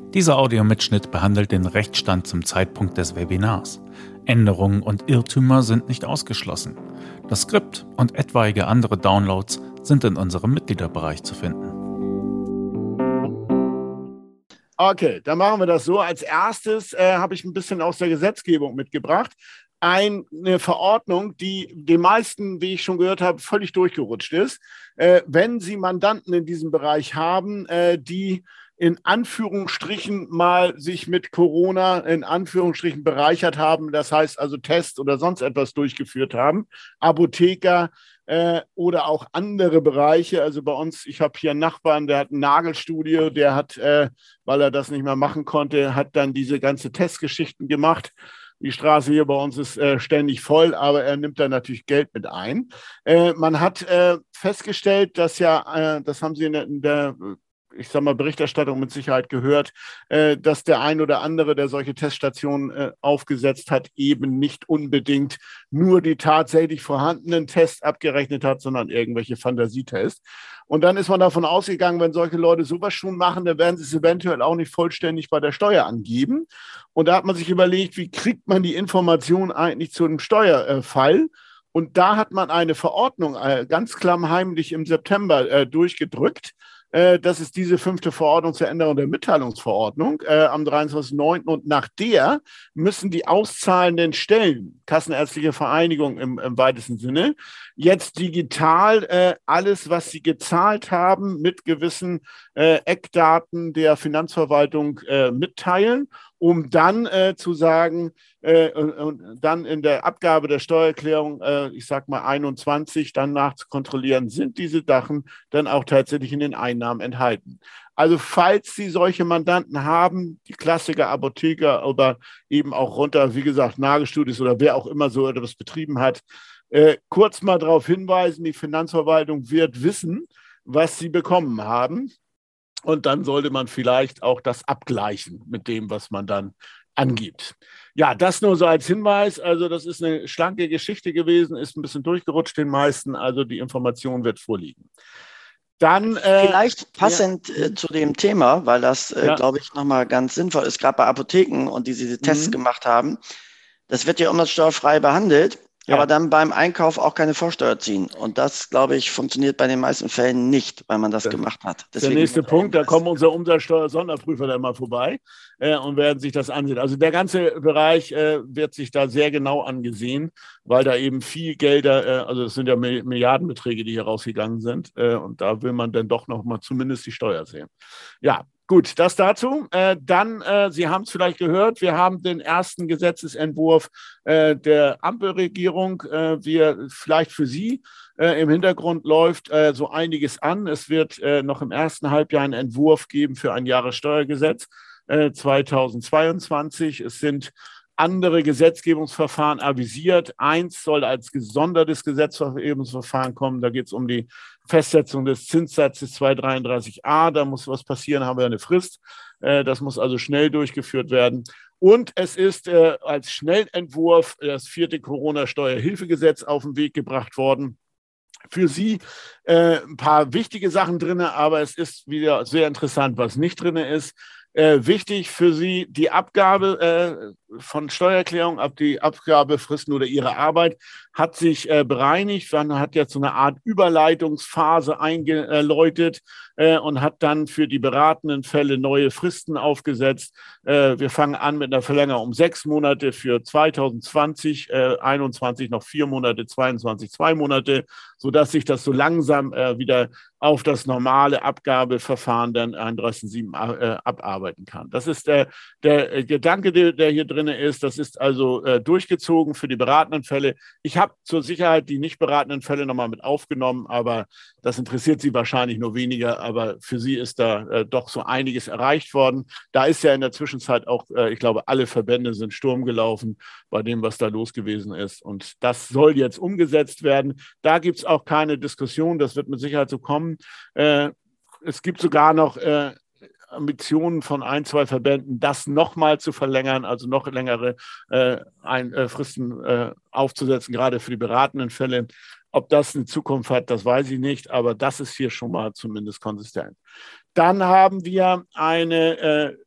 Dieser Audiomitschnitt behandelt den Rechtsstand zum Zeitpunkt des Webinars. Änderungen und Irrtümer sind nicht ausgeschlossen. Das Skript und etwaige andere Downloads sind in unserem Mitgliederbereich zu finden. Okay, dann machen wir das so. Als erstes habe ich ein bisschen aus der Gesetzgebung mitgebracht. Eine Verordnung, die den meisten, wie ich schon gehört habe, völlig durchgerutscht ist. Wenn Sie Mandanten in diesem Bereich haben, die in Anführungsstrichen mal sich mit Corona in Anführungsstrichen bereichert haben, das heißt also Tests oder sonst etwas durchgeführt haben, Apotheker oder auch andere Bereiche. Also bei uns, ich habe hier einen Nachbarn, der hat ein Nagelstudio, der hat, weil er das nicht mehr machen konnte, hat dann diese ganze Testgeschichten gemacht. Die Straße hier bei uns ist ständig voll, aber er nimmt da natürlich Geld mit ein. Man hat festgestellt, dass das haben Sie in der ich sag mal, Berichterstattung mit Sicherheit gehört, dass der ein oder andere, der solche Teststationen aufgesetzt hat, eben nicht unbedingt nur die tatsächlich vorhandenen Tests abgerechnet hat, sondern irgendwelche Fantasietests. Und dann ist man davon ausgegangen, wenn solche Leute sowas schon machen, dann werden sie es eventuell auch nicht vollständig bei der Steuer angeben. Und da hat man sich überlegt, wie kriegt man die Information eigentlich zu einem Steuerfall? Und da hat man eine Verordnung ganz klammheimlich im September durchgedrückt. Das ist diese 5. Verordnung zur Änderung der Mitteilungsverordnung am 23.09. Und nach der müssen die auszahlenden Stellen, Kassenärztliche Vereinigung im weitesten Sinne, jetzt digital alles, was sie gezahlt haben, mit gewissen Eckdaten der Finanzverwaltung mitteilen, um dann zu sagen, und dann in der Abgabe der Steuererklärung, ich sag mal 21, dann nachzukontrollieren, sind diese Sachen dann auch tatsächlich in den Einnahmen enthalten. Also falls Sie solche Mandanten haben, die Klassiker, Apotheker oder eben auch runter, wie gesagt, Nagelstudios oder wer auch immer so etwas betrieben hat, kurz mal darauf hinweisen, die Finanzverwaltung wird wissen, was Sie bekommen haben. Und dann sollte man vielleicht auch das abgleichen mit dem, was man dann angibt. Ja, das nur so als Hinweis. Also das ist eine schlanke Geschichte gewesen, ist ein bisschen durchgerutscht den meisten. Also die Information wird vorliegen. Dann vielleicht passend zu dem Thema, weil das, glaube ich, nochmal ganz sinnvoll ist, gerade bei Apotheken und die diese Tests gemacht haben. Das wird ja umsatzsteuerfrei behandelt. Ja. Aber dann beim Einkauf auch keine Vorsteuer ziehen. Und das, glaube ich, funktioniert bei den meisten Fällen nicht, weil man das gemacht hat. Deswegen der nächste Punkt, da kommen unsere Umsatzsteuer-Sonderprüfer dann mal vorbei und werden sich das ansehen. Also der ganze Bereich wird sich da sehr genau angesehen, weil da eben viel Gelder, also das sind ja Milliardenbeträge, die hier rausgegangen sind. Und da will man dann doch noch mal zumindest die Steuer sehen. Ja, gut, das dazu. Dann, Sie haben es vielleicht gehört, wir haben den ersten Gesetzesentwurf der Ampelregierung. Vielleicht für Sie im Hintergrund läuft so einiges an. Es wird noch im ersten Halbjahr einen Entwurf geben für ein Jahressteuergesetz 2022. Es sind andere Gesetzgebungsverfahren avisiert. Eins soll als gesondertes Gesetzgebungsverfahren kommen. Da geht es um die Festsetzung des Zinssatzes 233a. Da muss was passieren, haben wir eine Frist. Das muss also schnell durchgeführt werden. Und es ist als Schnellentwurf das 4. Corona-Steuerhilfegesetz auf den Weg gebracht worden. Für Sie ein paar wichtige Sachen drin, aber es ist wieder sehr interessant, was nicht drin ist. Wichtig für Sie die Abgabe von Steuererklärung, die Abgabefristen oder Ihre Arbeit hat sich bereinigt. Man hat jetzt so eine Art Überleitungsphase eingeläutet und hat dann für die beratenden Fälle neue Fristen aufgesetzt. Wir fangen an mit einer Verlängerung um 6 Monate für 2020, 21 noch 4 Monate, 22 2 Monate, sodass sich das so langsam wieder auf das normale Abgabeverfahren dann 31.7 abarbeiten kann. Das ist der Gedanke, der hier drin ist. Das ist also durchgezogen für die beratenden Fälle. Ich habe zur Sicherheit die nicht beratenden Fälle nochmal mit aufgenommen, aber das interessiert Sie wahrscheinlich nur weniger. Aber für Sie ist da doch so einiges erreicht worden. Da ist ja in der Zwischenzeit auch, ich glaube, alle Verbände sind Sturm gelaufen bei dem, was da los gewesen ist. Und das soll jetzt umgesetzt werden. Da gibt es auch keine Diskussion. Das wird mit Sicherheit so kommen. Es gibt sogar noch Ambitionen von 1, 2 Verbänden, das nochmal zu verlängern, also noch längere Fristen aufzusetzen, gerade für die beratenden Fälle. Ob das eine Zukunft hat, das weiß ich nicht, aber das ist hier schon mal zumindest konsistent. Dann haben wir eine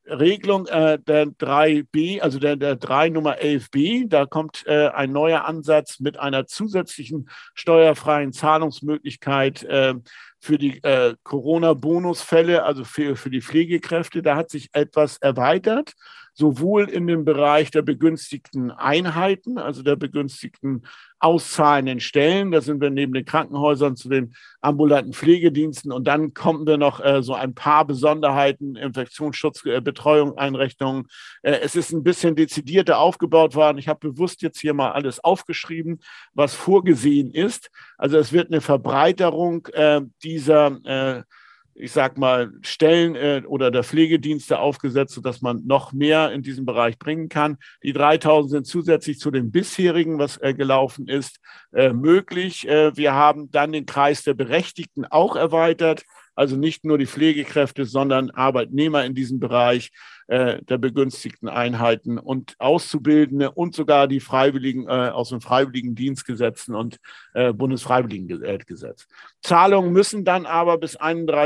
Regelung der 3b, also der 3 Nummer 11b, da kommt ein neuer Ansatz mit einer zusätzlichen steuerfreien Zahlungsmöglichkeit für die Corona-Bonusfälle, also für die Pflegekräfte. Da hat sich etwas erweitert, sowohl in dem Bereich der begünstigten Einheiten, also der begünstigten auszahlenden Stellen. Da sind wir neben den Krankenhäusern zu den ambulanten Pflegediensten. Und dann kommen wir noch so ein paar Besonderheiten, Infektionsschutz, Betreuung, Einrichtungen. Es ist ein bisschen dezidierter aufgebaut worden. Ich habe bewusst jetzt hier mal alles aufgeschrieben, was vorgesehen ist. Also es wird eine Verbreiterung dieser ich sag mal, Stellen oder der Pflegedienste aufgesetzt, sodass man noch mehr in diesem Bereich bringen kann. Die 3.000 sind zusätzlich zu dem bisherigen, was gelaufen ist, möglich. Wir haben dann den Kreis der Berechtigten auch erweitert. Also nicht nur die Pflegekräfte, sondern Arbeitnehmer in diesem Bereich der begünstigten Einheiten und Auszubildende und sogar die Freiwilligen aus dem Freiwilligendienstgesetzen und Bundesfreiwilligengesetz. Zahlungen müssen dann aber bis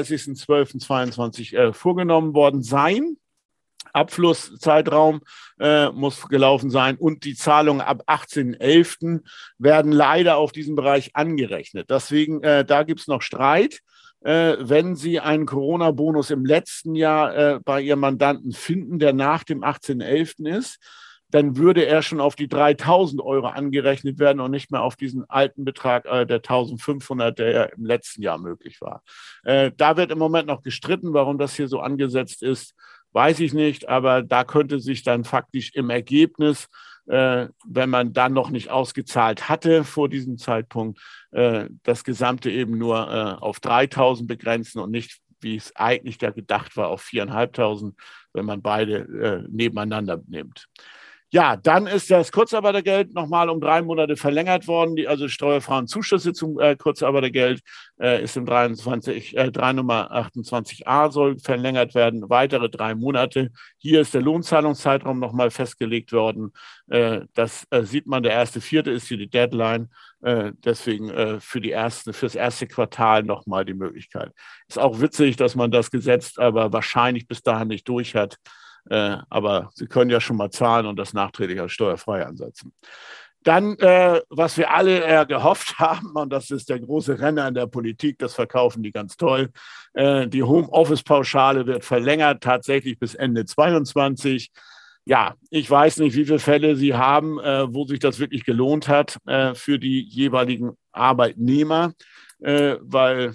31.12.22 vorgenommen worden sein. Abflusszeitraum muss gelaufen sein und die Zahlungen ab 18.11. werden leider auf diesen Bereich angerechnet. Deswegen, da gibt es noch Streit. Wenn Sie einen Corona-Bonus im letzten Jahr bei Ihrem Mandanten finden, der nach dem 18.11. ist, dann würde er schon auf die 3.000 Euro angerechnet werden und nicht mehr auf diesen alten Betrag der 1.500, der ja im letzten Jahr möglich war. Da wird im Moment noch gestritten, warum das hier so angesetzt ist, weiß ich nicht, aber da könnte sich dann faktisch im Ergebnis, wenn man dann noch nicht ausgezahlt hatte vor diesem Zeitpunkt, das Gesamte eben nur auf 3.000 begrenzen und nicht, wie es eigentlich da gedacht war, auf 4.500, wenn man beide nebeneinander nimmt. Ja, dann ist das Kurzarbeitergeld nochmal um 3 Monate verlängert worden. Also steuerfreien Zuschüsse zum Kurzarbeitergeld ist im 3 Nummer 28a soll verlängert werden, weitere 3 Monate. Hier ist der Lohnzahlungszeitraum nochmal festgelegt worden. Das sieht man, der 1.4. ist hier die Deadline. Deswegen fürs erste Quartal nochmal die Möglichkeit. Ist auch witzig, dass man das Gesetz aber wahrscheinlich bis dahin nicht durch hat. Aber Sie können ja schon mal zahlen und das nachträglich als steuerfrei ansetzen. Dann, was wir alle gehofft haben, und das ist der große Renner in der Politik, das verkaufen die ganz toll, die Homeoffice-Pauschale wird verlängert, tatsächlich bis Ende 2022. Ja, ich weiß nicht, wie viele Fälle Sie haben, wo sich das wirklich gelohnt hat für die jeweiligen Arbeitnehmer, weil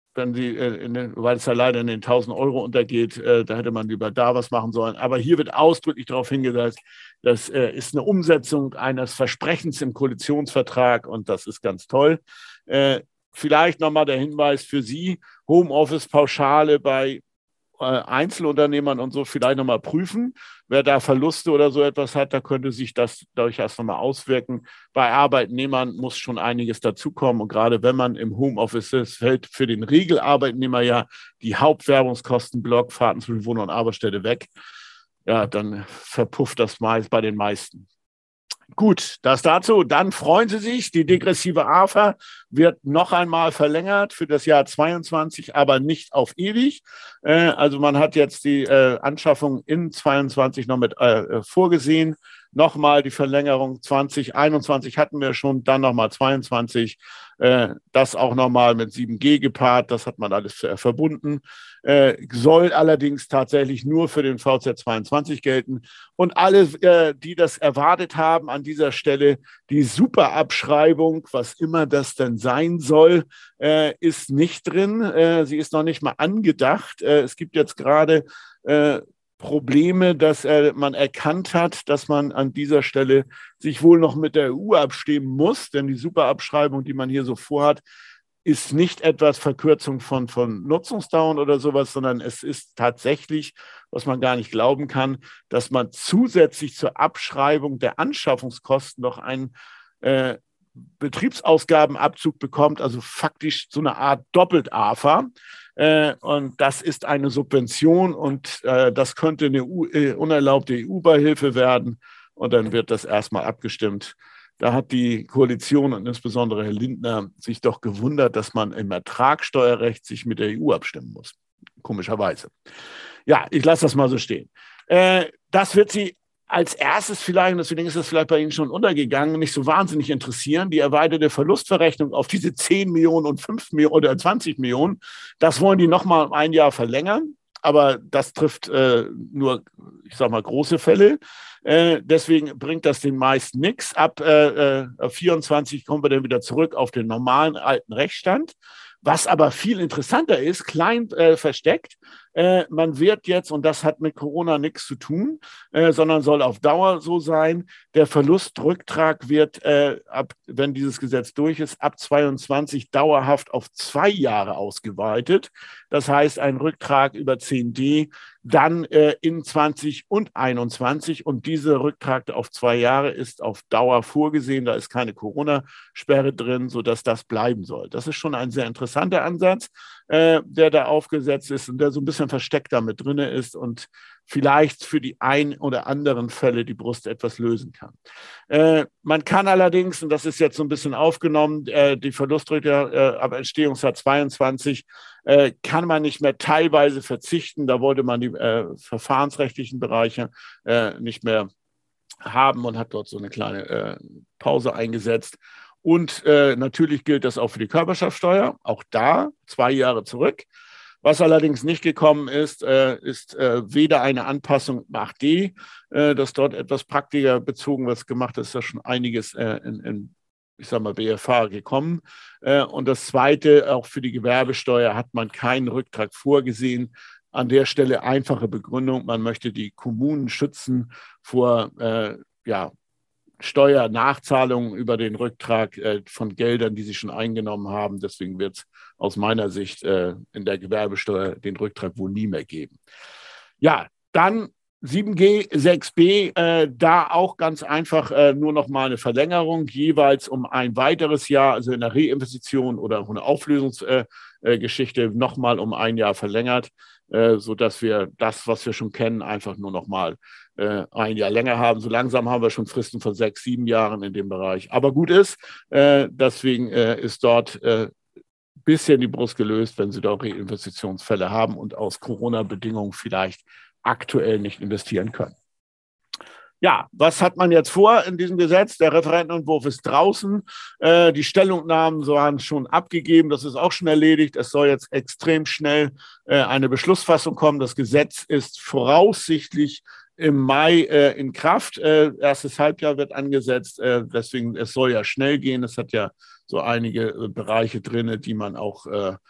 es ja leider in den 1.000 Euro untergeht, da hätte man lieber da was machen sollen. Aber hier wird ausdrücklich darauf hingewiesen, das ist eine Umsetzung eines Versprechens im Koalitionsvertrag und das ist ganz toll. Vielleicht nochmal der Hinweis für Sie, Homeoffice-Pauschale bei Einzelunternehmern und so vielleicht nochmal prüfen. Wer da Verluste oder so etwas hat, da könnte sich das durchaus nochmal auswirken. Bei Arbeitnehmern muss schon einiges dazukommen. Und gerade wenn man im Homeoffice ist, fällt für den Regelarbeitnehmer ja die Hauptwerbungskostenblock, Fahrten zwischen Wohn- und Arbeitsstätte weg. Ja, dann verpufft das meist bei den meisten. Gut, das dazu. Dann freuen Sie sich, die degressive AFA wird noch einmal verlängert für das Jahr 22, aber nicht auf ewig. Also man hat jetzt die Anschaffung in 22 noch mit vorgesehen. Nochmal die Verlängerung 2021 hatten wir schon, dann nochmal 22. Das auch nochmal mit 7G gepaart, das hat man alles verbunden. Soll allerdings tatsächlich nur für den VZ 22 gelten. Und alle, die das erwartet haben, an dieser Stelle die Superabschreibung, was immer das denn sein soll, ist nicht drin. Sie ist noch nicht mal angedacht. Es gibt jetzt gerade Probleme, dass man erkannt hat, dass man an dieser Stelle sich wohl noch mit der EU abstimmen muss, denn die Superabschreibung, die man hier so vorhat, ist nicht etwas Verkürzung von Nutzungsdauern oder sowas, sondern es ist tatsächlich, was man gar nicht glauben kann, dass man zusätzlich zur Abschreibung der Anschaffungskosten noch einen Betriebsausgabenabzug bekommt, also faktisch so eine Art Doppelt-AFA. Und das ist eine Subvention und das könnte eine unerlaubte EU-Beihilfe werden. Und dann wird das erstmal abgestimmt. Da hat die Koalition und insbesondere Herr Lindner sich doch gewundert, dass man im Ertragssteuerrecht sich mit der EU abstimmen muss. Komischerweise. Ja, ich lasse das mal so stehen. Das wird Sie als erstes vielleicht, und deswegen ist das vielleicht bei Ihnen schon untergegangen, nicht so wahnsinnig interessieren, die erweiterte Verlustverrechnung auf diese 10 Millionen und 5 Millionen oder 20 Millionen. Das wollen die nochmal um ein Jahr verlängern. Aber das trifft nur, ich sag mal, große Fälle. Deswegen bringt das den meisten nichts. Ab 24 kommen wir dann wieder zurück auf den normalen alten Rechtsstand. Was aber viel interessanter ist, klein versteckt, man wird jetzt, und das hat mit Corona nichts zu tun, sondern soll auf Dauer so sein, der Verlustrücktrag wird, wenn dieses Gesetz durch ist, ab 22 dauerhaft auf 2 Jahre ausgeweitet. Das heißt, ein Rücktrag über 10d dann in 20 und 21. Und dieser Rücktrag auf 2 Jahre ist auf Dauer vorgesehen. Da ist keine Corona-Sperre drin, sodass das bleiben soll. Das ist schon ein sehr interessanter Ansatz, der da aufgesetzt ist und der so ein bisschen versteckt damit drin ist und vielleicht für die ein oder anderen Fälle die Brust etwas lösen kann. Man kann allerdings, und das ist jetzt so ein bisschen aufgenommen, die Verlustrückkehr ab Entstehungsjahr 22 kann man nicht mehr teilweise verzichten. Da wollte man die verfahrensrechtlichen Bereiche nicht mehr haben und hat dort so eine kleine Pause eingesetzt. Und natürlich gilt das auch für die Körperschaftsteuer, auch da 2 Jahre zurück. Was allerdings nicht gekommen ist, ist weder eine Anpassung im 8D, dass dort etwas praktischer bezogen was gemacht ist, da schon einiges in ich sage mal, BFH gekommen. Und das Zweite, auch für die Gewerbesteuer hat man keinen Rücktrag vorgesehen. An der Stelle einfache Begründung, man möchte die Kommunen schützen vor Steuernachzahlungen über den Rücktrag von Geldern, die sie schon eingenommen haben. Deswegen wird es aus meiner Sicht in der Gewerbesteuer den Rücktrag wohl nie mehr geben. Ja, dann 7G, 6B, da auch ganz einfach nur noch mal eine Verlängerung, jeweils um ein weiteres Jahr, also in der Reinvestition oder auch eine Auflösungsgeschichte noch mal um ein Jahr verlängert, sodass wir das, was wir schon kennen, einfach nur noch mal ein Jahr länger haben. So langsam haben wir schon Fristen von 6, 7 Jahren in dem Bereich. Aber gut ist, deswegen ist dort bisschen die Brust gelöst, wenn Sie da Reinvestitionsfälle haben und aus Corona-Bedingungen vielleicht aktuell nicht investieren können. Ja, was hat man jetzt vor in diesem Gesetz? Der Referentenentwurf ist draußen. Die Stellungnahmen waren schon abgegeben. Das ist auch schon erledigt. Es soll jetzt extrem schnell eine Beschlussfassung kommen. Das Gesetz ist voraussichtlich im Mai in Kraft. Erstes Halbjahr wird angesetzt. Deswegen, es soll ja schnell gehen. Es hat ja so einige Bereiche drin, die man auch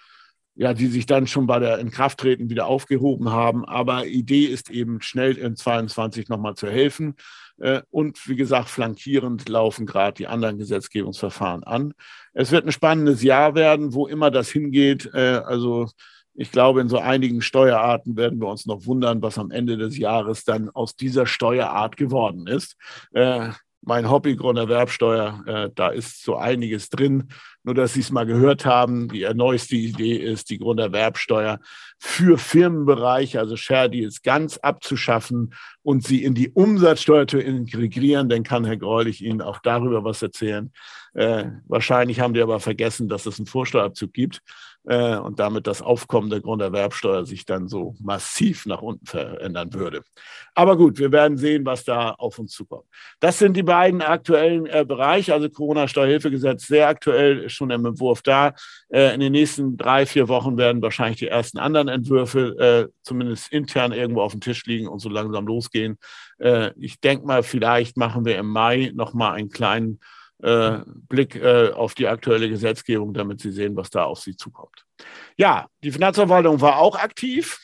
die sich dann schon bei der Inkrafttreten wieder aufgehoben haben. Aber Idee ist eben, schnell in 22 nochmal zu helfen. Und wie gesagt, flankierend laufen gerade die anderen Gesetzgebungsverfahren an. Es wird ein spannendes Jahr werden, wo immer das hingeht. Also ich glaube, in so einigen Steuerarten werden wir uns noch wundern, was am Ende des Jahres dann aus dieser Steuerart geworden ist. Mein Hobby, Grunderwerbsteuer, da ist so einiges drin. Nur, dass Sie es mal gehört haben, die neueste Idee ist, die Grunderwerbsteuer für Firmenbereiche, also Share Deals, ganz abzuschaffen und sie in die Umsatzsteuer zu integrieren. Dann kann Herr Greulich Ihnen auch darüber was erzählen. Wahrscheinlich haben die aber vergessen, dass es einen Vorsteuerabzug gibt und damit das Aufkommen der Grunderwerbsteuer sich dann so massiv nach unten verändern würde. Aber gut, wir werden sehen, was da auf uns zukommt. Das sind die beiden aktuellen Bereiche, also Corona-Steuerhilfegesetz sehr aktuell, schon im Entwurf da. In den nächsten 3, 4 Wochen werden wahrscheinlich die ersten anderen Entwürfe zumindest intern irgendwo auf dem Tisch liegen und so langsam losgehen. Ich denke mal, vielleicht machen wir im Mai nochmal einen kleinen Blick auf die aktuelle Gesetzgebung, damit Sie sehen, was da auf Sie zukommt. Ja, die Finanzverwaltung war auch aktiv.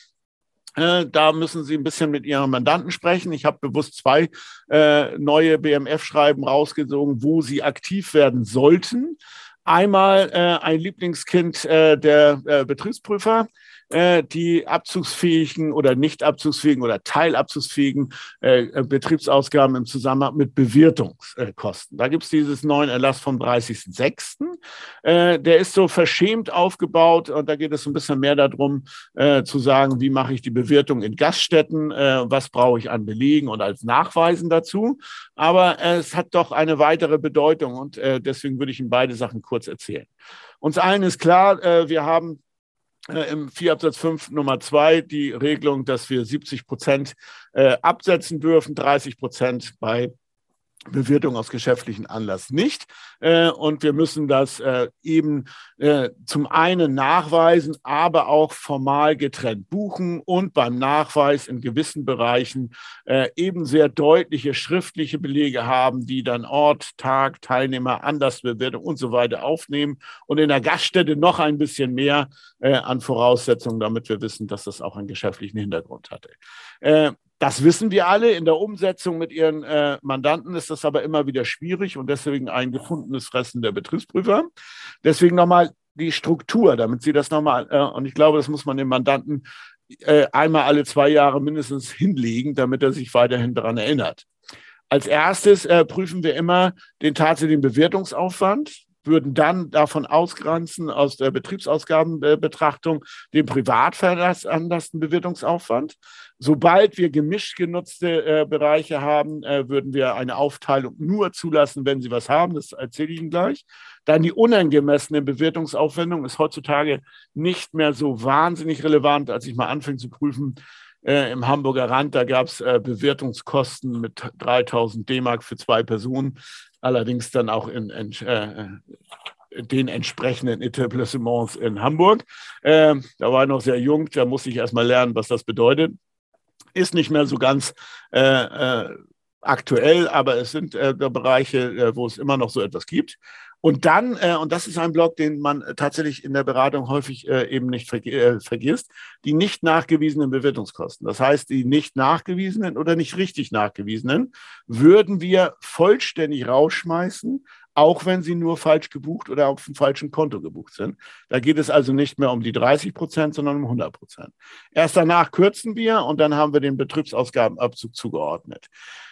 Da müssen Sie ein bisschen mit Ihren Mandanten sprechen. Ich habe bewusst 2 neue BMF-Schreiben rausgezogen, wo Sie aktiv werden sollten. Einmal ein Lieblingskind der Betriebsprüfer, die abzugsfähigen oder nicht abzugsfähigen oder teilabzugsfähigen Betriebsausgaben im Zusammenhang mit Bewirtungskosten. Da gibt es dieses neuen Erlass vom 30.06. Der ist so verschämt aufgebaut und da geht es so ein bisschen mehr darum, zu sagen, wie mache ich die Bewirtung in Gaststätten, was brauche ich an Belegen und als Nachweisen dazu. Aber es hat doch eine weitere Bedeutung und deswegen würde ich Ihnen beide Sachen kurz erzählen. Uns allen ist klar, wir haben im 4 Absatz 5 Nummer 2 die Regelung, dass wir 70% absetzen dürfen, 30% bei Bewirtung aus geschäftlichen Anlass nicht. Und wir müssen das eben zum einen nachweisen, aber auch formal getrennt buchen und beim Nachweis in gewissen Bereichen eben sehr deutliche schriftliche Belege haben, die dann Ort, Tag, Teilnehmer, Anlassbewertung und so weiter aufnehmen und in der Gaststätte noch ein bisschen mehr an Voraussetzungen, damit wir wissen, dass das auch einen geschäftlichen Hintergrund hatte. Das wissen wir alle. In der Umsetzung mit Ihren Mandanten ist das aber immer wieder schwierig und deswegen ein gefundenes Fressen der Betriebsprüfer. Deswegen nochmal die Struktur, damit Sie das nochmal, und ich glaube, das muss man dem Mandanten einmal alle 2 Jahre mindestens hinlegen, damit er sich weiterhin daran erinnert. Als erstes prüfen wir immer den tatsächlichen Bewertungsaufwand, würden dann davon ausgrenzen aus der Betriebsausgabenbetrachtung den privat veranlassten Bewertungsaufwand. Sobald wir gemischt genutzte Bereiche haben, würden wir eine Aufteilung nur zulassen, wenn Sie was haben. Das erzähle ich Ihnen gleich. Dann die unangemessene Bewertungsaufwendung ist heutzutage nicht mehr so wahnsinnig relevant. Als ich mal anfing zu prüfen, im Hamburger Rand, da gab es Bewertungskosten mit 3.000 D-Mark für 2 Personen. Allerdings dann auch in den entsprechenden Etablissements in Hamburg. Da war ich noch sehr jung, da musste ich erst mal lernen, was das bedeutet. Ist nicht mehr so ganz aktuell, aber es sind Bereiche, wo es immer noch so etwas gibt. Und dann, und das ist ein Block, den man tatsächlich in der Beratung häufig eben nicht vergisst, die nicht nachgewiesenen Bewertungskosten. Das heißt, die nicht nachgewiesenen oder nicht richtig nachgewiesenen würden wir vollständig rausschmeißen, auch wenn sie nur falsch gebucht oder auf dem falschen Konto gebucht sind. Da geht es also nicht mehr um die 30%, sondern um 100%. Erst danach kürzen wir und dann haben wir den Betriebsausgabenabzug zugeordnet.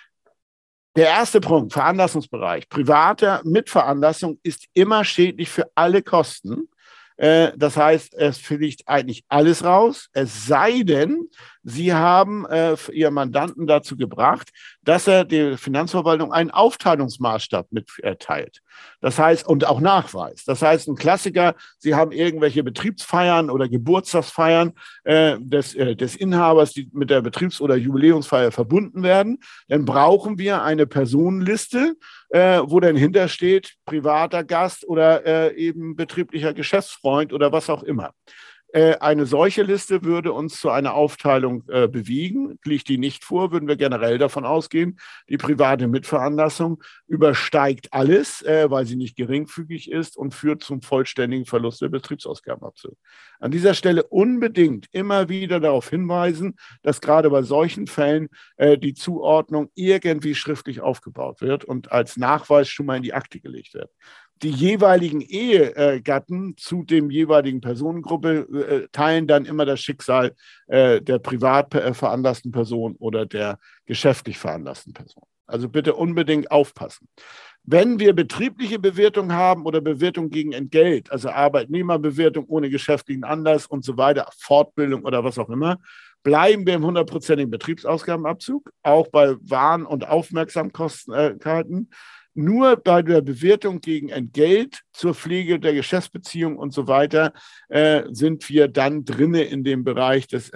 Der erste Punkt, Veranlassungsbereich. Private Mitveranlassung ist immer schädlich für alle Kosten. Das heißt, es fliegt eigentlich alles raus, es sei denn, Sie haben Ihren Mandanten dazu gebracht, dass er der Finanzverwaltung einen Aufteilungsmaßstab mitteilt. Das heißt, und auch nachweist. Das heißt, ein Klassiker, Sie haben irgendwelche Betriebsfeiern oder Geburtstagsfeiern des Inhabers, die mit der Betriebs- oder Jubiläumsfeier verbunden werden. Dann brauchen wir eine Personenliste, wo dann hintersteht, privater Gast oder eben betrieblicher Geschäftsfreund oder was auch immer. Eine solche Liste würde uns zu einer Aufteilung bewegen. Liegt die nicht vor, würden wir generell davon ausgehen, die private Mitveranlassung übersteigt alles, weil sie nicht geringfügig ist und führt zum vollständigen Verlust der Betriebsausgabenabzug. An dieser Stelle unbedingt immer wieder darauf hinweisen, dass gerade bei solchen Fällen die Zuordnung irgendwie schriftlich aufgebaut wird und als Nachweis schon mal in die Akte gelegt wird. Die jeweiligen Ehegatten zu dem jeweiligen Personengruppe teilen dann immer das Schicksal der privat veranlassten Person oder der geschäftlich veranlassten Person. Also bitte unbedingt aufpassen. Wenn wir betriebliche Bewertung haben oder Bewertung gegen Entgelt, also Arbeitnehmerbewertung ohne geschäftlichen Anlass und so weiter, Fortbildung oder was auch immer, bleiben wir im 100%igen Betriebsausgabenabzug, auch bei Waren- und Aufmerksamkeiten. Nur bei der Bewertung gegen Entgelt zur Pflege der Geschäftsbeziehung und so weiter sind wir dann drinne in dem Bereich des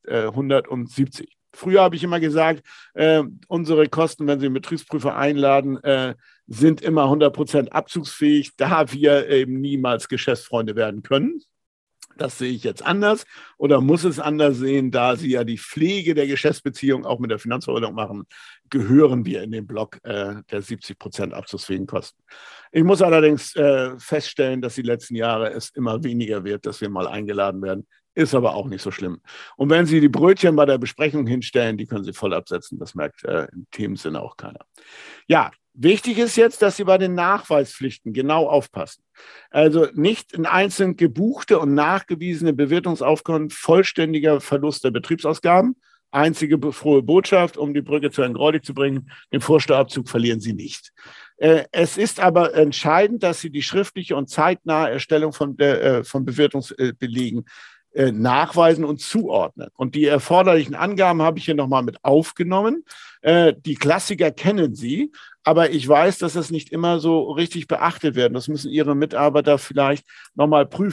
170. Früher habe ich immer gesagt, unsere Kosten, wenn Sie einen Betriebsprüfer einladen, sind immer 100% abzugsfähig, da wir eben niemals Geschäftsfreunde werden können. Das sehe ich jetzt anders oder muss es anders sehen, da Sie ja die Pflege der Geschäftsbeziehung auch mit der Finanzverwaltung machen, gehören wir in den Block der 70% abzugsfähigen Kosten. Ich muss allerdings feststellen, dass die letzten Jahre es immer weniger wird, dass wir mal eingeladen werden. Ist aber auch nicht so schlimm. Und wenn Sie die Brötchen bei der Besprechung hinstellen, die können Sie voll absetzen. Das merkt im Themensinne auch keiner. Ja, wichtig ist jetzt, dass Sie bei den Nachweispflichten genau aufpassen. Also nicht in einzeln gebuchte und nachgewiesene Bewertungsaufkommen vollständiger Verlust der Betriebsausgaben. Einzige frohe Botschaft, um die Brücke zu Herrn Greulich zu bringen, den Vorsteuerabzug verlieren Sie nicht. Es ist aber entscheidend, dass Sie die schriftliche und zeitnahe Erstellung von Bewertungsbelegen nachweisen und zuordnen. Und die erforderlichen Angaben habe ich hier nochmal mit aufgenommen. Die Klassiker kennen Sie, aber ich weiß, dass das nicht immer so richtig beachtet werden. Das müssen Ihre Mitarbeiter vielleicht nochmal prüfen.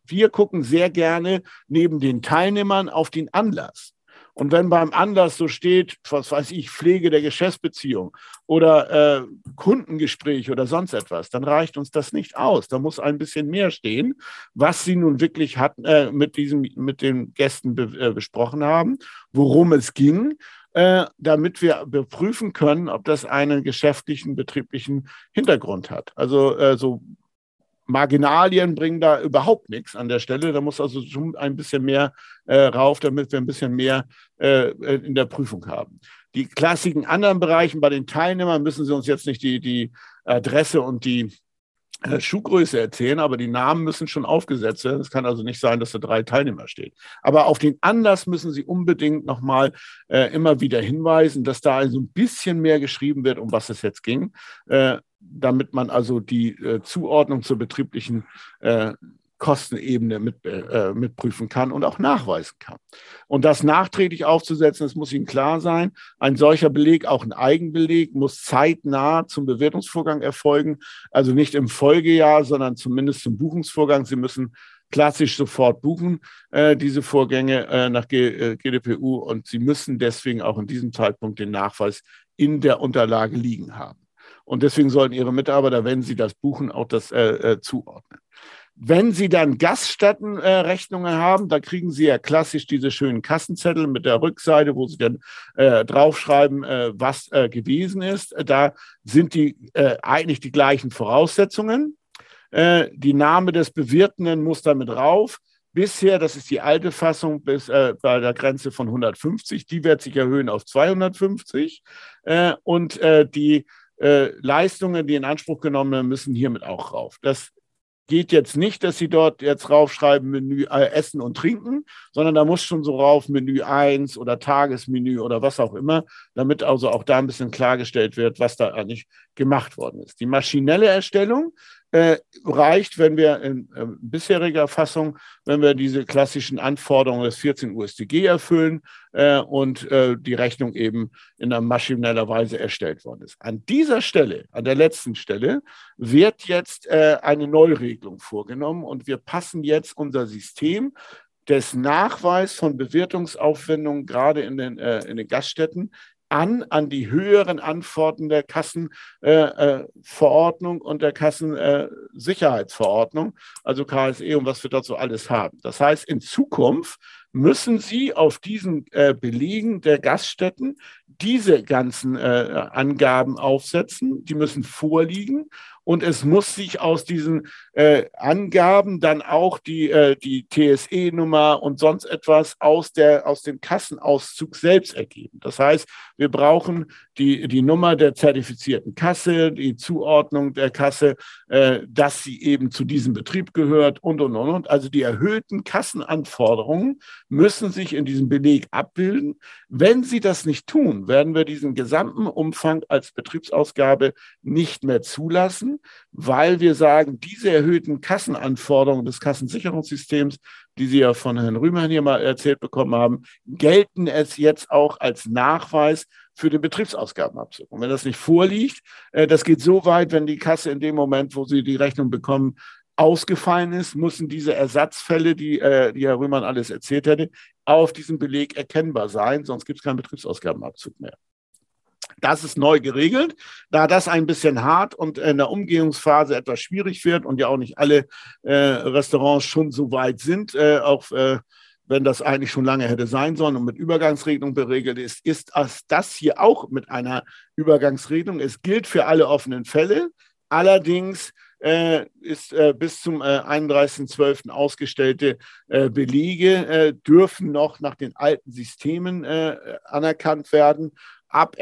wir gucken sehr gerne neben den Teilnehmern auf den Anlass. Und wenn beim Anlass so steht, was weiß ich, Pflege der Geschäftsbeziehung oder Kundengespräch oder sonst etwas, dann reicht uns das nicht aus. Da muss ein bisschen mehr stehen, was Sie nun wirklich mit den Gästen besprochen haben, worum es ging, damit wir überprüfen können, ob das einen geschäftlichen, betrieblichen Hintergrund hat. Also so Marginalien bringen da überhaupt nichts an der Stelle. Da muss also schon ein bisschen mehr rauf, damit wir ein bisschen mehr in der Prüfung haben. Die klassischen anderen Bereichen bei den Teilnehmern müssen Sie uns jetzt nicht die Adresse und die Schuhgröße erzählen, aber die Namen müssen schon aufgesetzt werden. Es kann also nicht sein, dass da 3 Teilnehmer stehen. Aber auf den Anlass müssen Sie unbedingt nochmal immer wieder hinweisen, dass da also ein bisschen mehr geschrieben wird, um was es jetzt ging, damit man also die Zuordnung zur betrieblichen Kostenebene mitprüfen kann und auch nachweisen kann. Und das nachträglich aufzusetzen, das muss Ihnen klar sein. Ein solcher Beleg, auch ein Eigenbeleg, muss zeitnah zum Bewertungsvorgang erfolgen. Also nicht im Folgejahr, sondern zumindest zum Buchungsvorgang. Sie müssen klassisch sofort buchen, diese Vorgänge nach GDPU. Und Sie müssen deswegen auch in diesem Zeitpunkt den Nachweis in der Unterlage liegen haben. Und deswegen sollten Ihre Mitarbeiter, wenn sie das buchen, auch das zuordnen. Wenn Sie dann Gaststättenrechnungen haben, da kriegen Sie ja klassisch diese schönen Kassenzettel mit der Rückseite, wo Sie dann draufschreiben, was gewesen ist. Da sind eigentlich die gleichen Voraussetzungen. Die Name des Bewirtenden muss damit rauf. Bisher, das ist die alte Fassung, bis bei der Grenze von 150, die wird sich erhöhen auf 250. Und die Leistungen, die in Anspruch genommen werden, müssen hiermit auch rauf. Das geht jetzt nicht, dass Sie dort jetzt raufschreiben, Menü Essen und Trinken, sondern da muss schon so rauf Menü 1 oder Tagesmenü oder was auch immer, damit also auch da ein bisschen klargestellt wird, was da eigentlich gemacht worden ist. Die maschinelle Erstellung reicht, wenn wir in bisheriger Fassung, wenn wir diese klassischen Anforderungen des 14 UStG erfüllen und die Rechnung eben in einer maschineller Weise erstellt worden ist. An dieser Stelle, an der letzten Stelle, wird jetzt eine Neuregelung vorgenommen und wir passen jetzt unser System des Nachweis von Bewirtungsaufwendungen gerade in den Gaststätten an die höheren Anforderungen der Kassenverordnung und der Kassensicherheitsverordnung, also KSE und was wir dazu alles haben. Das heißt, in Zukunft müssen Sie auf diesen Belegen der Gaststätten diese ganzen Angaben aufsetzen, die müssen vorliegen. Und es muss sich aus diesen Angaben dann auch die TSE-Nummer und sonst etwas aus dem Kassenauszug selbst ergeben. Das heißt, wir brauchen die Nummer der zertifizierten Kasse, die Zuordnung der Kasse, dass sie eben zu diesem Betrieb gehört und. Also die erhöhten Kassenanforderungen müssen sich in diesem Beleg abbilden. Wenn sie das nicht tun, werden wir diesen gesamten Umfang als Betriebsausgabe nicht mehr zulassen, weil wir sagen, diese erhöhten Kassenanforderungen des Kassensicherungssystems, die Sie ja von Herrn Rühmann hier mal erzählt bekommen haben, gelten es jetzt auch als Nachweis für den Betriebsausgabenabzug. Und wenn das nicht vorliegt, das geht so weit, wenn die Kasse in dem Moment, wo Sie die Rechnung bekommen, ausgefallen ist, müssen diese Ersatzfälle, die Herr Rühmann alles erzählt hätte, auf diesem Beleg erkennbar sein, sonst gibt es keinen Betriebsausgabenabzug mehr. Das ist neu geregelt, da das ein bisschen hart und in der Umgehungsphase etwas schwierig wird und ja auch nicht alle Restaurants schon so weit sind, auch wenn das eigentlich schon lange hätte sein sollen und mit Übergangsregelung beregelt ist das hier auch mit einer Übergangsregelung. Es gilt für alle offenen Fälle, allerdings ist bis zum 31.12. ausgestellte Belege dürfen noch nach den alten Systemen anerkannt werden. Ab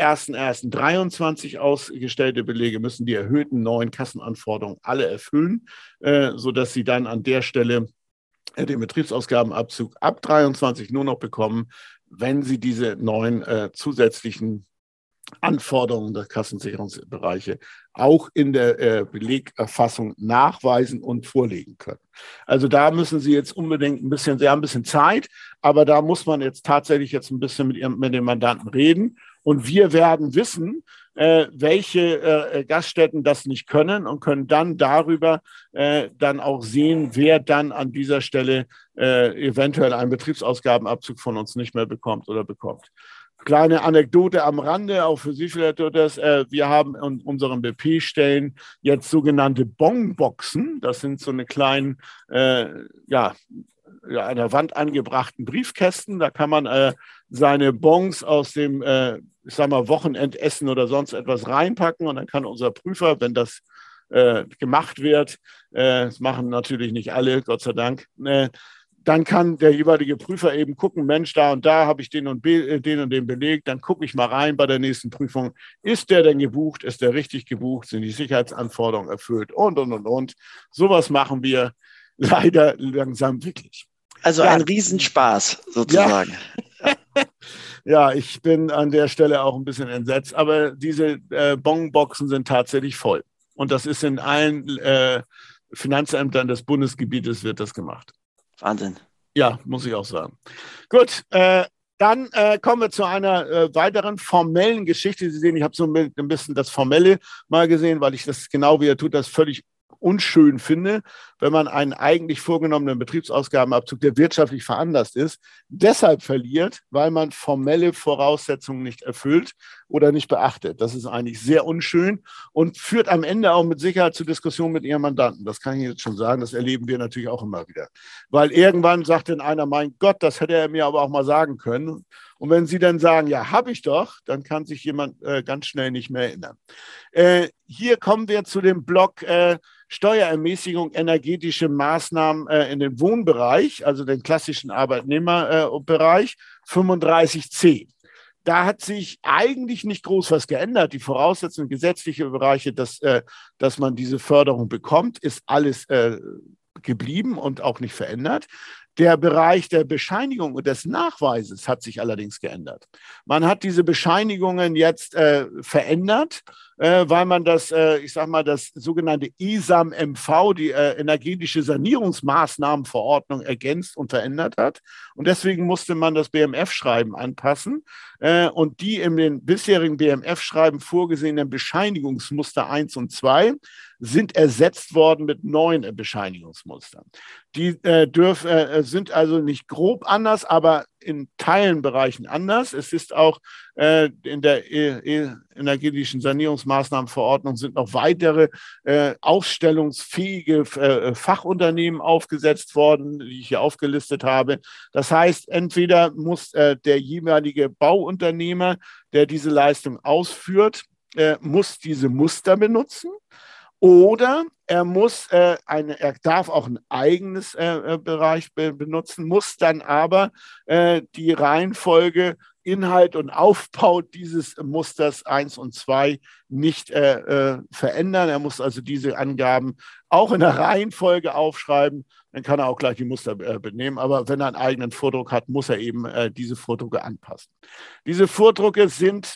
1.1.23 ausgestellte Belege müssen die erhöhten neuen Kassenanforderungen alle erfüllen, sodass sie dann an der Stelle den Betriebsausgabenabzug ab 23 nur noch bekommen, wenn sie diese neuen zusätzlichen Anforderungen der Kassensicherungsbereiche auch in der Belegerfassung nachweisen und vorlegen können. Also da müssen Sie jetzt unbedingt Sie haben ein bisschen Zeit, aber da muss man jetzt tatsächlich ein bisschen mit dem Mandanten reden Und wir werden wissen, welche Gaststätten das nicht können und können dann darüber dann auch sehen, wer dann an dieser Stelle eventuell einen Betriebsausgabenabzug von uns nicht mehr bekommt oder bekommt. Kleine Anekdote am Rande, auch für Sie vielleicht das. Wir haben in unseren BP-Stellen jetzt sogenannte Bonboxen. Das sind so eine kleinen, an der Wand angebrachten Briefkästen. Da kann man seine Bons aus dem, Wochenendessen oder sonst etwas reinpacken. Und dann kann unser Prüfer, wenn das gemacht wird, das machen natürlich nicht alle, Gott sei Dank, dann kann der jeweilige Prüfer eben gucken, Mensch, da und da habe ich den und den belegt, dann gucke ich mal rein bei der nächsten Prüfung. Ist der denn gebucht? Ist der richtig gebucht? Sind die Sicherheitsanforderungen erfüllt? Und. Sowas machen wir leider langsam wirklich. Also ein Riesenspaß sozusagen. Ja, ich bin an der Stelle auch ein bisschen entsetzt, aber diese Bonboxen sind tatsächlich voll. Und das ist in allen Finanzämtern des Bundesgebietes wird das gemacht. Wahnsinn. Ja, muss ich auch sagen. Gut, dann kommen wir zu einer weiteren formellen Geschichte. Sie sehen, ich habe so ein bisschen das Formelle mal gesehen, weil ich das genau wie er tut, das völlig unschön finde, wenn man einen eigentlich vorgenommenen Betriebsausgabenabzug, der wirtschaftlich veranlasst ist, deshalb verliert, weil man formelle Voraussetzungen nicht erfüllt oder nicht beachtet. Das ist eigentlich sehr unschön und führt am Ende auch mit Sicherheit zu Diskussionen mit Ihrem Mandanten. Das kann ich jetzt schon sagen, das erleben wir natürlich auch immer wieder. Weil irgendwann sagt dann einer, mein Gott, das hätte er mir aber auch mal sagen können. Und wenn Sie dann sagen, ja, habe ich doch, dann kann sich jemand ganz schnell nicht mehr erinnern. Hier kommen wir zu dem Block Steuerermäßigung, energetische Maßnahmen in den Wohnbereich, also den klassischen Arbeitnehmerbereich, 35c. Da hat sich eigentlich nicht groß was geändert. Die Voraussetzungen, gesetzliche Bereiche, dass man diese Förderung bekommt, ist alles geblieben und auch nicht verändert. Der Bereich der Bescheinigung und des Nachweises hat sich allerdings geändert. Man hat diese Bescheinigungen jetzt verändert, weil man das sogenannte ISAM-MV, die energetische Sanierungsmaßnahmenverordnung, ergänzt und verändert hat. Und deswegen musste man das BMF-Schreiben anpassen. Und die in den bisherigen BMF-Schreiben vorgesehenen Bescheinigungsmuster 1 und 2 sind ersetzt worden mit neuen Bescheinigungsmustern. Die sind also nicht grob anders, aber in Teilenbereichen anders. Es ist auch in der energetischen Sanierungsmaßnahmenverordnung sind noch weitere aufstellungsfähige Fachunternehmen aufgesetzt worden, die ich hier aufgelistet habe. Das heißt, entweder muss der jeweilige Bauunternehmer, der diese Leistung ausführt, muss diese Muster benutzen. Oder er darf auch ein eigenes Bereich benutzen, muss dann aber die Reihenfolge, Inhalt und Aufbau dieses Musters 1 und 2 nicht verändern. Er muss also diese Angaben auch in der Reihenfolge aufschreiben. Dann kann er auch gleich die Muster benehmen. Aber wenn er einen eigenen Vordruck hat, muss er eben diese Vordrucke anpassen. Diese Vordrucke sind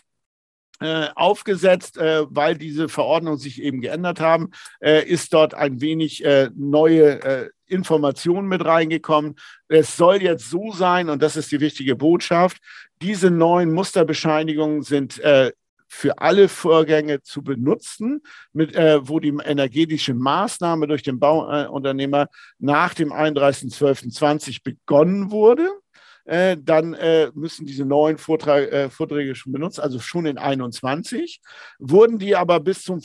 aufgesetzt, weil diese Verordnungen sich eben geändert haben, ist dort ein wenig neue Informationen mit reingekommen. Es soll jetzt so sein, und das ist die wichtige Botschaft, diese neuen Musterbescheinigungen sind für alle Vorgänge zu benutzen, wo die energetische Maßnahme durch den Bauunternehmer nach dem 31.12.20 begonnen wurde. Dann müssen diese neuen Vorträge schon benutzt, also schon in 21. Wurden die aber bis zum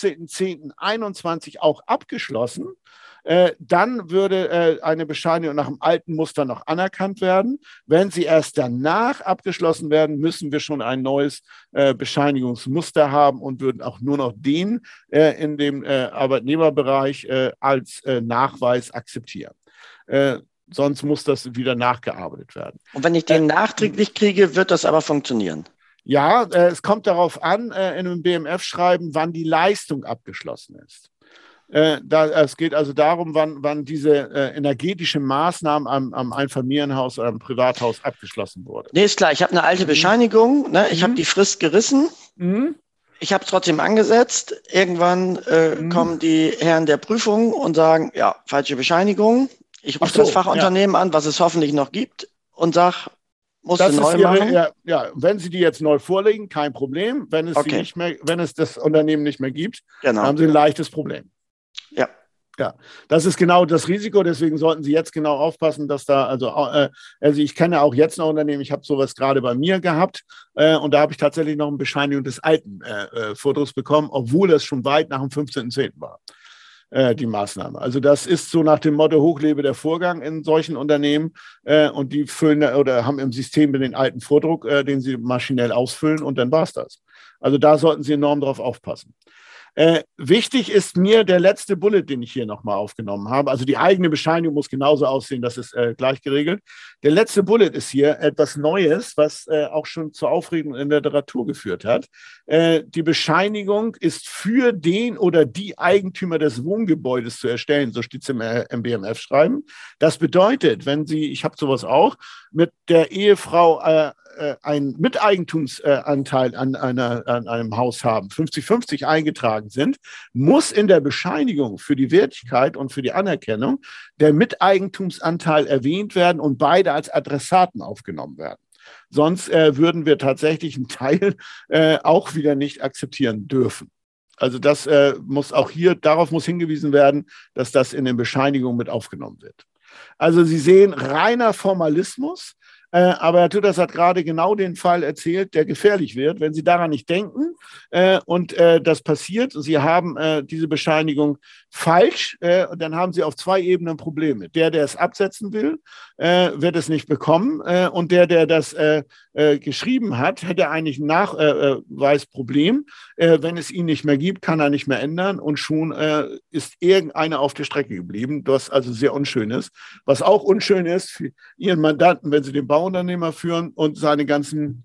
15.10.21 auch abgeschlossen, dann würde eine Bescheinigung nach dem alten Muster noch anerkannt werden. Wenn sie erst danach abgeschlossen werden, müssen wir schon ein neues Bescheinigungsmuster haben und würden auch nur noch den in dem Arbeitnehmerbereich als Nachweis akzeptieren. Sonst muss das wieder nachgearbeitet werden. Und wenn ich den nachträglich kriege, wird das aber funktionieren? Ja, es kommt darauf an, in einem BMF-Schreiben, wann die Leistung abgeschlossen ist. Es geht also darum, wann diese energetische Maßnahmen am Einfamilienhaus oder am Privathaus abgeschlossen wurde. Nee, ist klar. Ich habe eine alte Bescheinigung. Ne? Ich habe die Frist gerissen. Ich habe es trotzdem angesetzt. Irgendwann kommen die Herren der Prüfung und sagen, ja, falsche Bescheinigung. Ich rufe das Fachunternehmen an, was es hoffentlich noch gibt, und sage, Musst du neu machen? Ja, wenn Sie die jetzt neu vorlegen, kein Problem. Wenn es das Unternehmen nicht mehr gibt, dann haben Sie ein leichtes Problem. Ja. Ja, das ist genau das Risiko. Deswegen sollten Sie jetzt genau aufpassen, dass da, also ich kenne auch jetzt noch Unternehmen, ich habe sowas gerade bei mir gehabt und da habe ich tatsächlich noch eine Bescheinigung des alten Vordrucks bekommen, obwohl das schon weit nach dem 15.10. war. Die Maßnahme. Also das ist so nach dem Motto, hochlebe der Vorgang in solchen Unternehmen und die füllen oder haben im System den alten Vordruck, den sie maschinell ausfüllen und dann war es das. Also da sollten Sie enorm drauf aufpassen. Wichtig ist mir der letzte Bullet, den ich hier nochmal aufgenommen habe. Also die eigene Bescheinigung muss genauso aussehen, das ist gleich geregelt. Der letzte Bullet ist hier etwas Neues, was auch schon zur Aufregung in der Literatur geführt hat. Die Bescheinigung ist für den oder die Eigentümer des Wohngebäudes zu erstellen, so steht es im MBMF-Schreiben. Das bedeutet, wenn Sie, ich habe sowas auch, mit der Ehefrau einen Miteigentumsanteil an einem Haus haben, 50-50 eingetragen sind, muss in der Bescheinigung für die Wertigkeit und für die Anerkennung der Miteigentumsanteil erwähnt werden und beide als Adressaten aufgenommen werden. Sonst würden wir tatsächlich einen Teil auch wieder nicht akzeptieren dürfen. Also das muss auch hier, darauf muss hingewiesen werden, dass das in den Bescheinigungen mit aufgenommen wird. Also Sie sehen, reiner Formalismus. Aber Herr Tütters hat gerade genau den Fall erzählt, der gefährlich wird, wenn Sie daran nicht denken und das passiert. Sie haben diese Bescheinigung falsch, dann haben Sie auf 2 Ebenen Probleme. Der es absetzen will, wird es nicht bekommen und der das geschrieben hat, hätte eigentlich ein Nachweisproblem. Wenn es ihn nicht mehr gibt, kann er nicht mehr ändern und schon ist irgendeiner auf der Strecke geblieben, was also sehr unschön ist. Was auch unschön ist für Ihren Mandanten, wenn Sie den Bauunternehmer führen und seine ganzen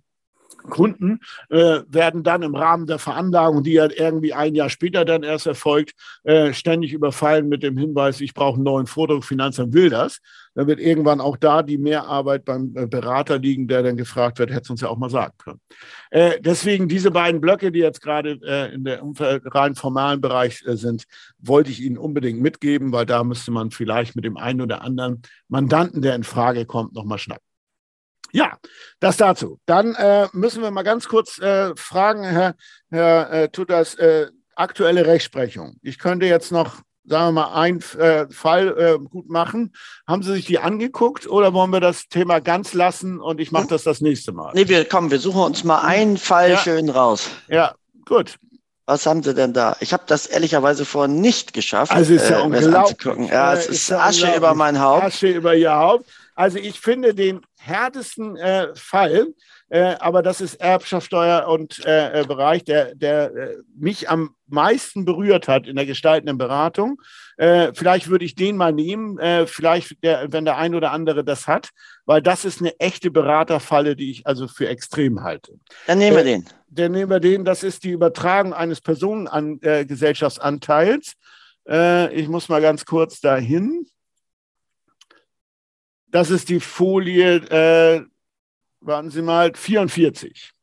Kunden werden dann im Rahmen der Veranlagung, die ja irgendwie ein Jahr später dann erst erfolgt, ständig überfallen mit dem Hinweis, ich brauche einen neuen Vordruck, Finanzamt will das. Dann wird irgendwann auch da die Mehrarbeit beim Berater liegen, der dann gefragt wird, hätte es uns ja auch mal sagen können. Deswegen diese beiden Blöcke, die jetzt gerade in der rein formalen Bereich sind, wollte ich Ihnen unbedingt mitgeben, weil da müsste man vielleicht mit dem einen oder anderen Mandanten, der in Frage kommt, nochmal schnacken. Ja, das dazu. Dann müssen wir mal ganz kurz fragen, Herr Tütters, aktuelle Rechtsprechung. Ich könnte jetzt noch, sagen wir mal, einen Fall gut machen. Haben Sie sich die angeguckt oder wollen wir das Thema ganz lassen und ich mache das nächste Mal? Nee, wir suchen uns mal einen Fall schön raus. Ja, gut. Was haben Sie denn da? Ich habe das ehrlicherweise vorhin nicht geschafft, also ist ja unglaublich. Ja, es ist Asche über mein Haupt. Asche über Ihr Haupt. Also ich finde den härtesten Fall, aber das ist Erbschaftssteuer und Bereich, der mich am meisten berührt hat in der gestaltenden Beratung. Vielleicht würde ich den mal nehmen, wenn der ein oder andere das hat, weil das ist eine echte Beraterfalle, die ich also für extrem halte. Dann nehmen wir den. Dann nehmen wir den, das ist die Übertragung eines Personengesellschaftsanteils. Ich muss mal ganz kurz dahin. Das ist die Folie, warten Sie mal, 44.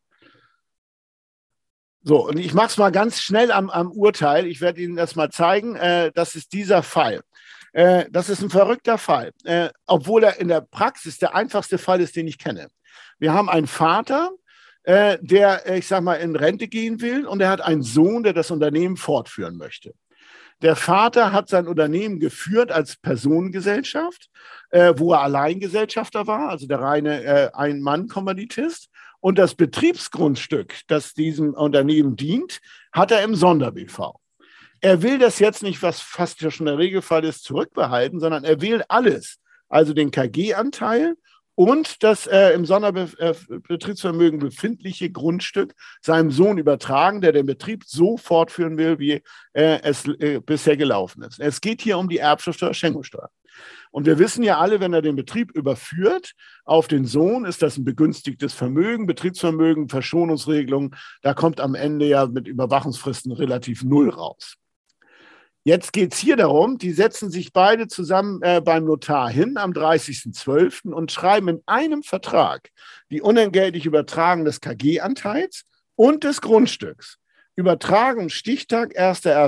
So, und ich mache es mal ganz schnell am Urteil. Ich werde Ihnen das mal zeigen. Das ist dieser Fall. Das ist ein verrückter Fall, obwohl er in der Praxis der einfachste Fall ist, den ich kenne. Wir haben einen Vater, der, ich sag mal, in Rente gehen will und er hat einen Sohn, der das Unternehmen fortführen möchte. Der Vater hat sein Unternehmen geführt als Personengesellschaft, wo er Alleingesellschafter war, also der reine Ein-Mann-Kommanditist. Und das Betriebsgrundstück, das diesem Unternehmen dient, hat er im Sonder-BV. Er will das jetzt nicht, was fast ja schon der Regelfall ist, zurückbehalten, sondern er will alles, also den KG-Anteil und das im Sonderbetriebsvermögen befindliche Grundstück seinem Sohn übertragen, der den Betrieb so fortführen will, wie es bisher gelaufen ist. Es geht hier um die Erbschaftssteuer, Schenkungssteuer. Und wir wissen ja alle, wenn er den Betrieb überführt auf den Sohn, ist das ein begünstigtes Vermögen, Betriebsvermögen, Verschonungsregelungen. Da kommt am Ende ja mit Überwachungsfristen relativ null raus. Jetzt geht es hier darum, die setzen sich beide zusammen beim Notar hin am 30.12. und schreiben in einem Vertrag die unentgeltliche Übertragung des KG-Anteils und des Grundstücks. Übertragung Stichtag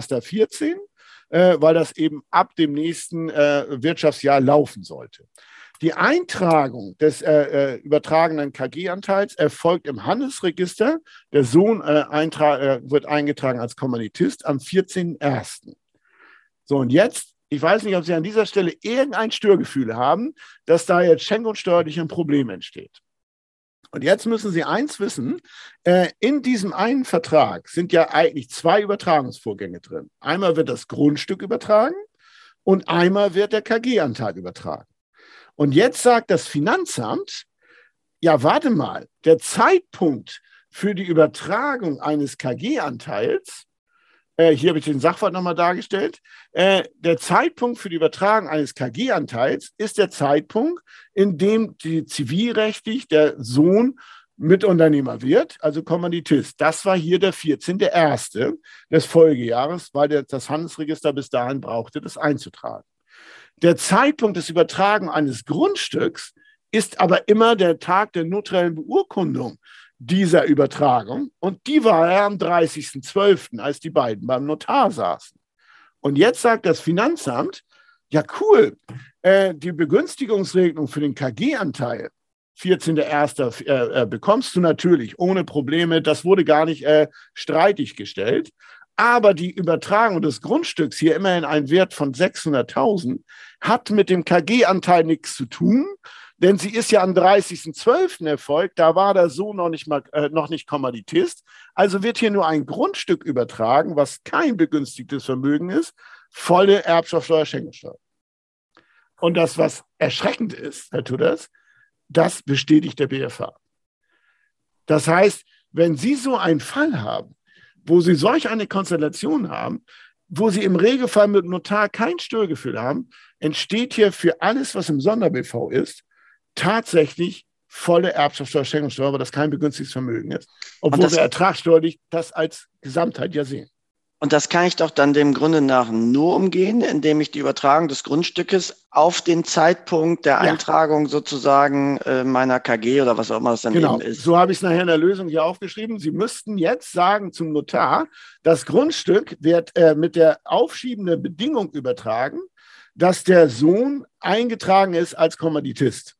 1.1.14, weil das eben ab dem nächsten Wirtschaftsjahr laufen sollte. Die Eintragung des übertragenen KG-Anteils erfolgt im Handelsregister. Der Sohn wird eingetragen als Kommanditist am 14.01. So, und jetzt, ich weiß nicht, ob Sie an dieser Stelle irgendein Störgefühl haben, dass da jetzt schenkungssteuerlich ein Problem entsteht. Und jetzt müssen Sie eins wissen, in diesem einen Vertrag sind ja eigentlich 2 Übertragungsvorgänge drin. Einmal wird das Grundstück übertragen und einmal wird der KG-Anteil übertragen. Und jetzt sagt das Finanzamt, ja, warte mal, der Zeitpunkt für die Übertragung eines KG-Anteils, hier habe ich den Sachverhalt nochmal dargestellt, der Zeitpunkt für die Übertragung eines KG-Anteils ist der Zeitpunkt, in dem zivilrechtlich der Sohn Mitunternehmer wird, also Kommanditist. Das war hier der 14.01. des Folgejahres, weil das Handelsregister bis dahin brauchte, das einzutragen. Der Zeitpunkt des Übertragens eines Grundstücks ist aber immer der Tag der notariellen Beurkundung dieser Übertragung. Und die war ja am 30.12., als die beiden beim Notar saßen. Und jetzt sagt das Finanzamt, ja cool, die Begünstigungsregelung für den KG-Anteil, 14.01. Bekommst du natürlich ohne Probleme. Das wurde gar nicht streitig gestellt. Aber die Übertragung des Grundstücks, hier immerhin ein Wert von 600.000, hat mit dem KG-Anteil nichts zu tun, denn sie ist ja am 30.12. erfolgt, da war der Sohn noch nicht Kommanditist. Also wird hier nur ein Grundstück übertragen, was kein begünstigtes Vermögen ist, volle Erbschaftssteuer, Schenkungssteuer. Und das, was erschreckend ist, Herr Tudders, das bestätigt der BFH. Das heißt, wenn Sie so einen Fall haben, wo Sie solch eine Konstellation haben, wo Sie im Regelfall mit dem Notar kein Störgefühl haben, entsteht hier für alles, was im Sonder-BV ist, tatsächlich volle Erbschaftssteuer, Schenkungssteuer, weil das kein begünstigtes Vermögen ist, obwohl wir ertragssteuerlich das als Gesamtheit ja sehen. Und das kann ich doch dann dem Grunde nach nur umgehen, indem ich die Übertragung des Grundstückes auf den Zeitpunkt der Eintragung sozusagen meiner KG oder was auch immer das dann eben ist. So habe ich es nachher in der Lösung hier aufgeschrieben. Sie müssten jetzt sagen zum Notar, das Grundstück wird mit der aufschiebenden Bedingung übertragen, dass der Sohn eingetragen ist als Kommanditist.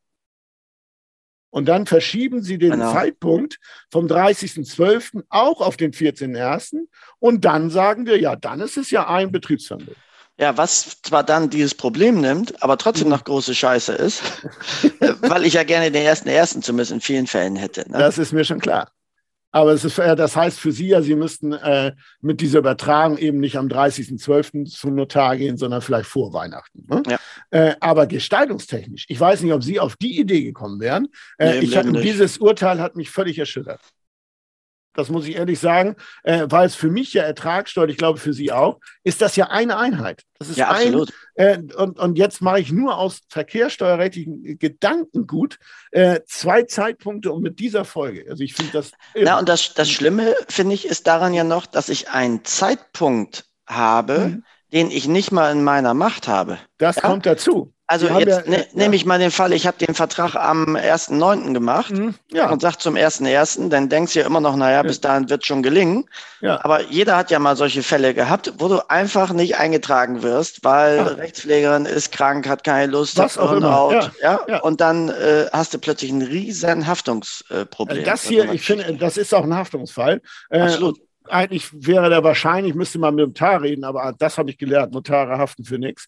Und dann verschieben Sie den Zeitpunkt vom 30.12. auch auf den 14.01. Und dann sagen wir, ja, dann ist es ja ein Betriebsvermögen. Ja, was zwar dann dieses Problem nimmt, aber trotzdem noch große Scheiße ist, weil ich ja gerne den 1.01. zumindest in vielen Fällen hätte. Ne? Das ist mir schon klar. Aber das heißt für Sie ja, Sie müssten mit dieser Übertragung eben nicht am 30.12. zum Notar gehen, sondern vielleicht vor Weihnachten. Ne? Ja. Aber gestaltungstechnisch, ich weiß nicht, ob Sie auf die Idee gekommen wären. Dieses Urteil hat mich völlig erschüttert. Das muss ich ehrlich sagen, weil es für mich ja ertragssteuerlich, ich glaube für Sie auch, ist das ja eine Einheit. Das ist ja, absolut. Und jetzt mache ich nur aus verkehrssteuerrechtlichen Gedankengut 2 Zeitpunkte und mit dieser Folge. Also ich finde das... Na, und das Schlimme, finde ich, ist daran ja noch, dass ich einen Zeitpunkt habe, den ich nicht mal in meiner Macht habe. Das kommt dazu. Also jetzt nehme ich mal den Fall, ich habe den Vertrag am 1.9. gemacht und sage zum 1.1., dann denkst du ja immer noch, naja, bis dahin wird schon gelingen. Ja. Aber jeder hat ja mal solche Fälle gehabt, wo du einfach nicht eingetragen wirst, weil Rechtspflegerin ist krank, hat keine Lust, was auch immer. Und dann hast du plötzlich ein riesen Haftungsproblem. Das hier, ich finde, das ist auch ein Haftungsfall. Absolut. Eigentlich wäre der wahrscheinlich, müsste man mit dem Notar reden, aber das habe ich gelernt, Notare haften für nichts.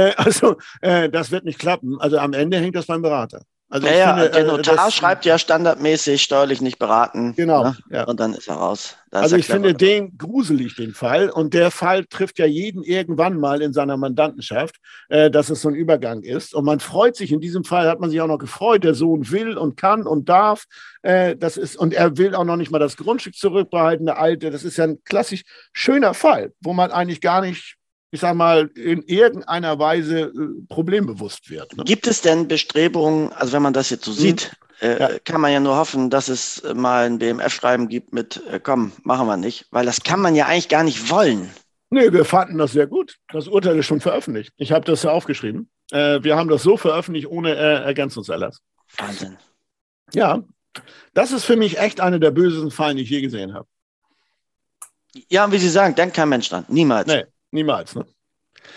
Das wird nicht klappen. Also am Ende hängt das beim Berater. Also finde, der Notar schreibt ja standardmäßig steuerlich nicht beraten. Genau. Ne? Ja. Und dann ist er raus. Also ich finde den gruselig, den Fall. Und der Fall trifft ja jeden irgendwann mal in seiner Mandantenschaft, dass es so ein Übergang ist. Und man freut sich, in diesem Fall hat man sich auch noch gefreut, der Sohn will und kann und darf. Und er will auch noch nicht mal das Grundstück zurückbehalten, der Alte. Das ist ja ein klassisch schöner Fall, wo man eigentlich gar nicht, ich sag mal, in irgendeiner Weise problembewusst wird. Ne? Gibt es denn Bestrebungen, also wenn man das jetzt so sieht, kann man ja nur hoffen, dass es mal ein BMF-Schreiben gibt mit, komm, machen wir nicht, weil das kann man ja eigentlich gar nicht wollen. Nee, wir fanden das sehr gut. Das Urteil ist schon veröffentlicht. Ich habe das ja aufgeschrieben. Wir haben das so veröffentlicht ohne Ergänzungserlass. Wahnsinn. Ja, das ist für mich echt eine der bösesten Fallen, die ich je gesehen habe. Ja, und wie Sie sagen, denkt kein Mensch dran. Niemals. Nee. Niemals. Ne?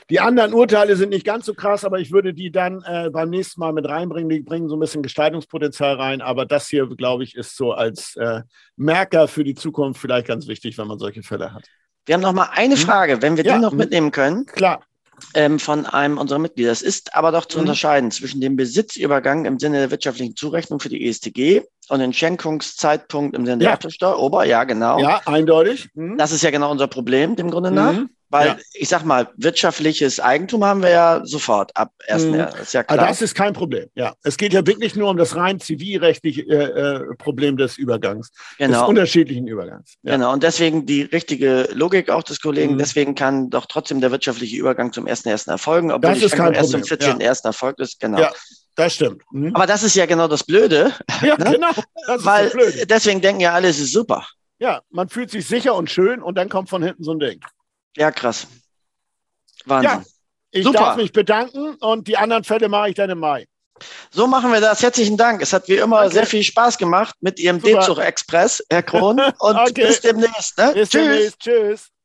Die anderen Urteile sind nicht ganz so krass, aber ich würde die dann beim nächsten Mal mit reinbringen. Die bringen so ein bisschen Gestaltungspotenzial rein. Aber das hier, glaube ich, ist so als Merker für die Zukunft vielleicht ganz wichtig, wenn man solche Fälle hat. Wir haben noch mal eine Frage, wenn wir die noch mitnehmen können. Klar. Von einem unserer Mitglieder. Es ist aber doch zu unterscheiden zwischen dem Besitzübergang im Sinne der wirtschaftlichen Zurechnung für die ESTG und den Schenkungszeitpunkt im Sinne der Erbschaftssteuer. Ja, genau. Ja, eindeutig. Das ist ja genau unser Problem, dem Grunde nach. Weil, ich sag mal, wirtschaftliches Eigentum haben wir ja sofort ab 1. Das ist ja klar. Das ist kein Problem, ja. Es geht ja wirklich nur um das rein zivilrechtliche Problem des Übergangs, des unterschiedlichen Übergangs. Ja. Genau, und deswegen die richtige Logik auch des Kollegen, deswegen kann doch trotzdem der wirtschaftliche Übergang zum 1.1. erfolgen, obwohl die Schenkung erst zum 14.1. erfolgt ist. Genau. Ja. Das stimmt. Aber das ist ja genau das Blöde. Ja, ne? Genau. Das weil ist das Blöde. Deswegen denken ja alle, es ist super. Ja, man fühlt sich sicher und schön und dann kommt von hinten so ein Ding. Ja, krass. Wahnsinn. Ja, ich darf mich bedanken und die anderen Fälle mache ich dann im Mai. So machen wir das. Herzlichen Dank. Es hat wie immer sehr viel Spaß gemacht mit Ihrem D-Zug Express, Herr Krohn. Und bis demnächst. Ne? Bis demnächst. Tschüss.